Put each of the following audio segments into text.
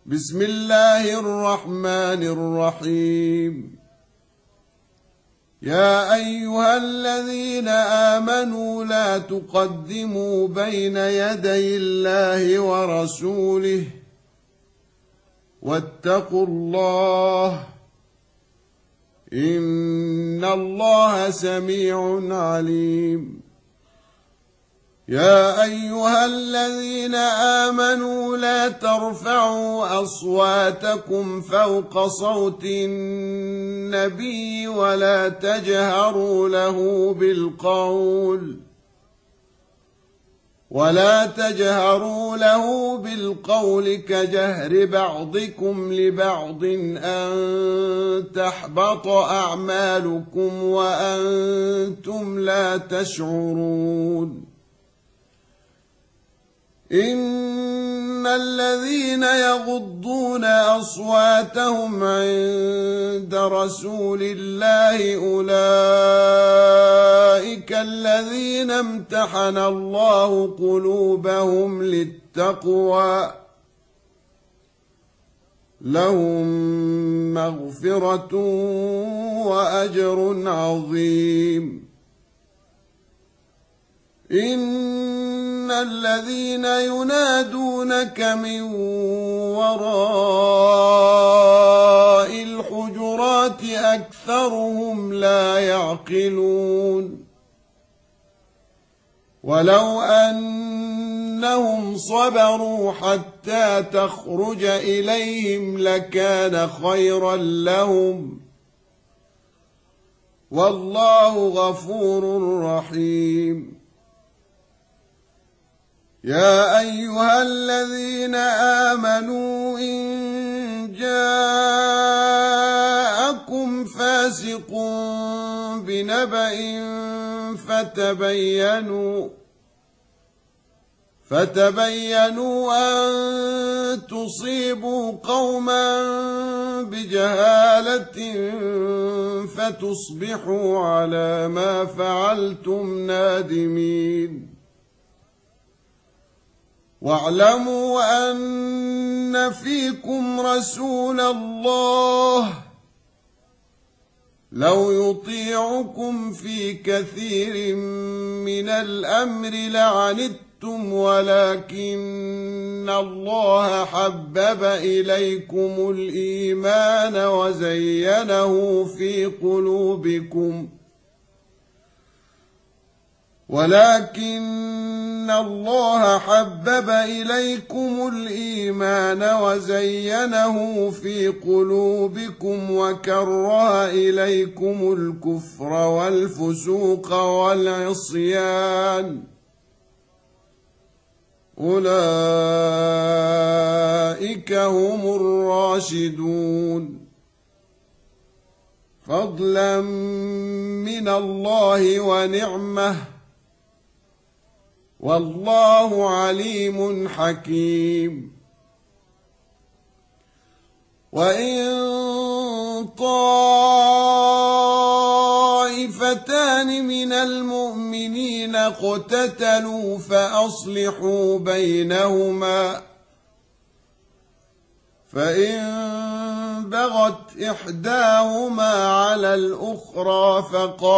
بسم الله الرحمن الرحيم. يا أيها الذين آمنوا لا تقدموا بين يدي الله ورسوله واتقوا الله إن الله سميع عليم. يا أيها الذين آمنوا لا ترفعوا أصواتكم فوق صوت النبي ولا تجهروا له بالقول كجهر بعضكم لبعض أن تحبط أعمالكم وأنتم لا تشعرون. إن الذين يغضون أصواتهم عند رسول الله أولئك الذين امتحن الله قلوبهم للتقوى لهم مغفرة وأجر عظيم. إن الذين ينادونك من وراء الحجرات أكثرهم لا يعقلون. ولو أنهم صبروا حتى تخرج إليهم لكان خيرا لهم والله غفور رحيم. يا أيها الذين آمنوا إن جاءكم فاسق بنبأ فتبينوا أن تصيبوا قوما بجهالة فتصبحوا على ما فعلتم نادمين. واعلموا أن فيكم رسول الله لو يطيعكم في كثير من الأمر لعنتم ولكن الله حبب إليكم الإيمان وزينه في قلوبكم وكره إليكم الكفر والفسوق والعصيان أولئك هم الراشدون فضلا من الله ونعمه والله عليم حكيم. وإن طائفتان من المؤمنين اقتتلوا فأصلحوا بينهما فإن بغت إحداهما على الأخرى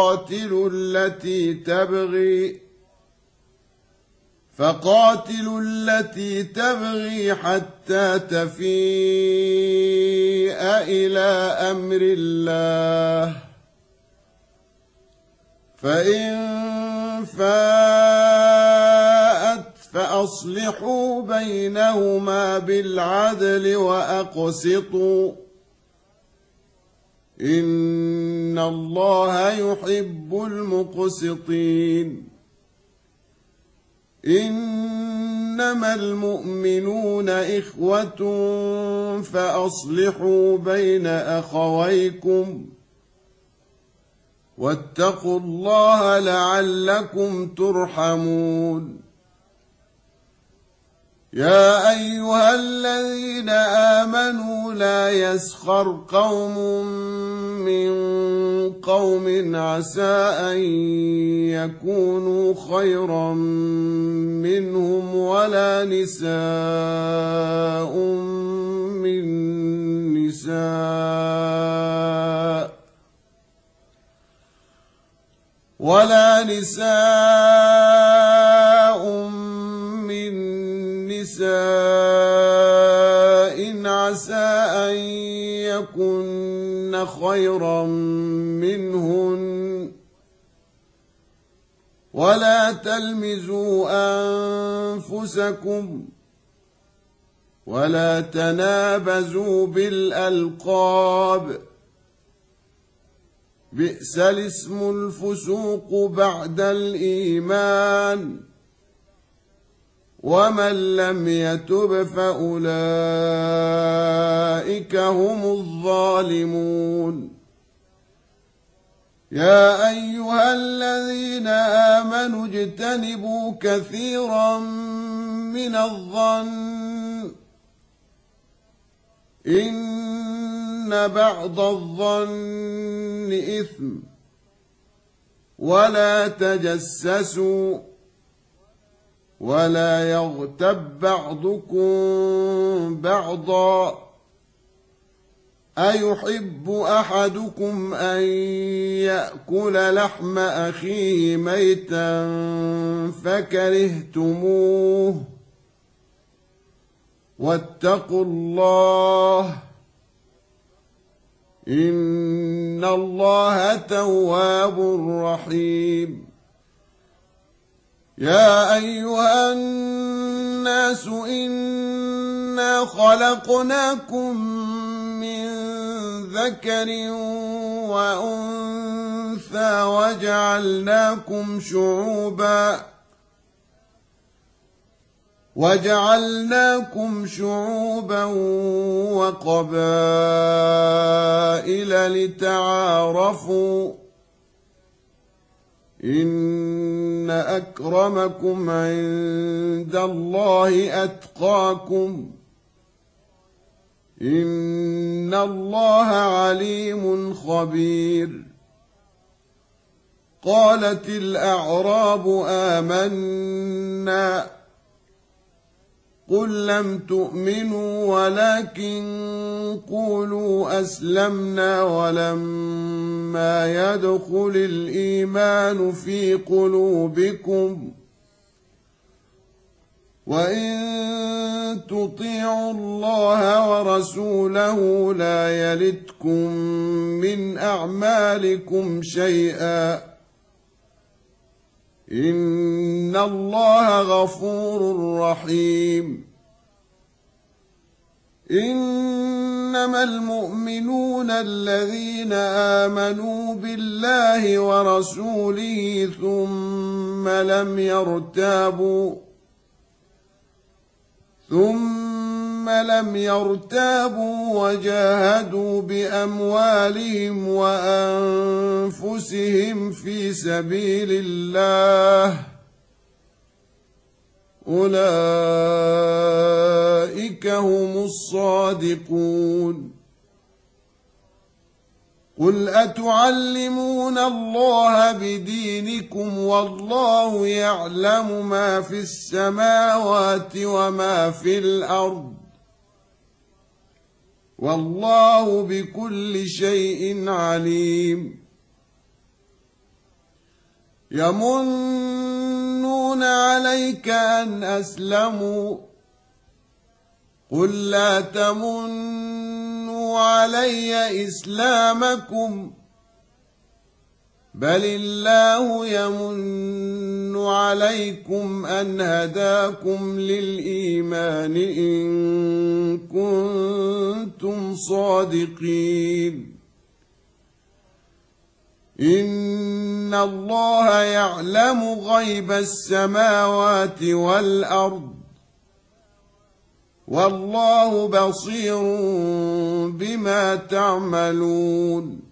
فقاتلوا التي تبغي حتى تفيء إلى أمر الله فإن فاءت فأصلحوا بينهما بالعدل وأقسطوا إن الله يحب المقسطين. إنما المؤمنون إخوة فأصلحوا بين أخويكم واتقوا الله لعلكم ترحمون. يا أيها الذين آمنوا لا يسخر قوم من قوم عسى أن يكونوا خيرا منهم ولا نساء ولا نساء من نساء عسى أن يكن خيرا منهن ولا تلمزوا أنفسكم ولا تنابزوا بالألقاب بئس الاسم الفسوق بعد الإيمان ومن لم يتب فأولئك هم الظالمون يا أيها الذين آمنوا اجتنبوا كثيرا من الظن إن بعض الظن إثم ولا تجسسوا ولا يغتب بعضكم بعضا أيحب أحدكم أن يأكل لحم أخيه ميتا فكرهتموه واتقوا الله إن الله تواب رحيم يا أيها الناس إنا خلقناكم من ذكر وأنثى وجعلناكم شعوبا وقبائل لتعارفوا إن أكرمكم عند الله أتقاكم إن الله عليم خبير قالت الأعراب آمنا قل لم تؤمنوا ولكن قولوا أسلمنا ولما يدخل الإيمان في قلوبكم وإن تطيعوا الله ورسوله لا يلتكم من أعمالكم شيئا إن الله غفور رحيم إنما المؤمنون الذين آمنوا بالله ورسوله ثم لم يرتابوا وجاهدوا بأموالهم وأنفسهم في سبيل الله أولئك هم الصادقون قل أتعلمون الله بدينكم والله يعلم ما في السماوات وما في الأرض والله بكل شيء عليم يمنون عليك أن أسلموا قل لا تمنوا علي إسلامكم بل الله يمن عليكم أن هداكم للإيمان إن كنتم صادقين إن الله يعلم غيب السماوات والأرض والله بصير بما تعملون